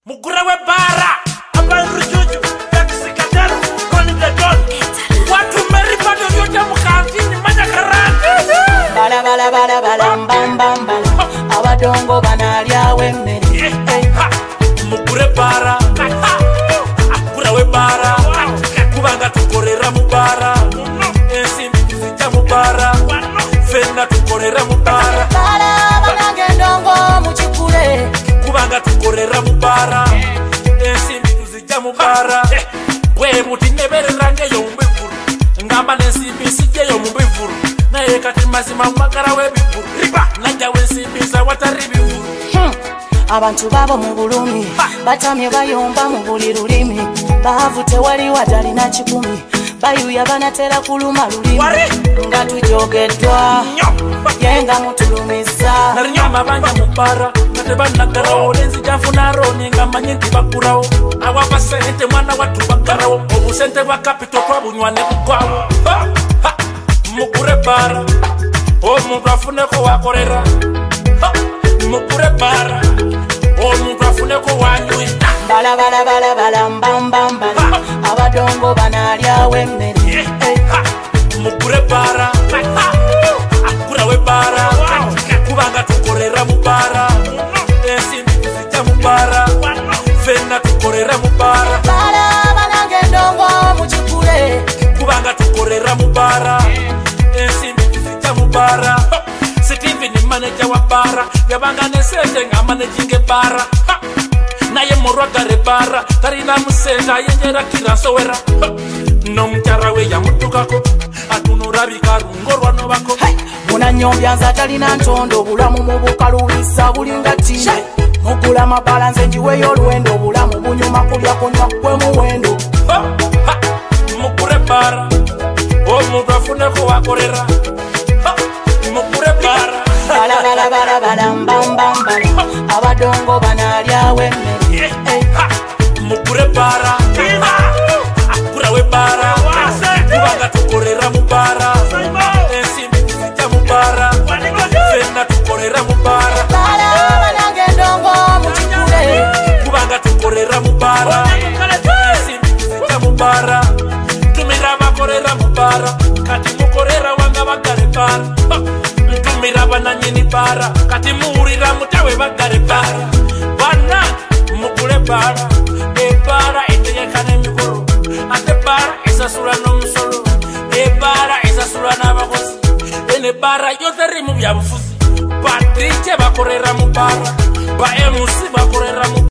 Mugura we bara abantu juju yaksikatero koni the don watu meripado yote mukantini manya karate bala bam bam bala abadongo banalya wemmere mugure bara akura we bara kubanga tukorera mu bara ensimbi tuzijja mu bara fenna tukorera mu bara banange ndongo mukikule kubanga tukorera mu bara ensimbi tuzijja mu bara bwe buti neberera yo mbivuru ngamba nensimbi sijjeyo mu bivuru naye kati mazima magara w'ebivuru riba najja wensimbi za watari bivuru abantu babo mu bulumi batamye bayomba mu buli lulimi baavu tewali watalina kikumi bayuya banatera kuluma lulimi nga tujogeddwa yenga mutulumiza narinyama banja mu bara kate banagarawo nenzijafuna roni nga manye nti bakurawo awapa sente mwana wattu bagarawo obusente bwa kapito twabunywa ne bugwawo mugure bara omuntu afuneko wakorera mugure bara omuntu afuneko wanywina bala mbam abadongo banalya wemmere mugure bara akura we bara kubanga tukorera mu bara ensimbi tuzijja mu bara fenna tukorera mu bara banange ndongo mukikule kubanga tukorera mu bara ensimbi tuzijja mu bara Steve ni manager wa bara yabanga nesente nga managing bara naye morwagare bara tarina musenta yenjera kiransowera nomukyara we yamutukako atunurabika rungorwa nobako munanyombyanza talina ntondo obulamu mu bukalubisa bulinga tinde mugula mabala nze njiweyo olwendo obulamu bunyuma kulya kunywa kwe muwendo mugure bara omuntu afuneko wakorera mugure bara bala mbam abadongo banalya wemmere mugure bara akura we bara kubanga tukorera mu bara ensimbi tuzijja mu bara fenna tukorera mu bara banange ndongo mukikule kubanga tukorera mu bara ensimbi tuzijja mu bara tumira bakorera mu bara kati mukorera wanga bagare bara ntumira bananyini bara kati muwulira mutawe bagare bara bana mugule bara ebara etegekana emikolo ate bara esasula n'omusolo ebara esasula n'abakozi ene bara yoteri mu byabufuzi patrice bakorera mu bara ba mc bakorera mu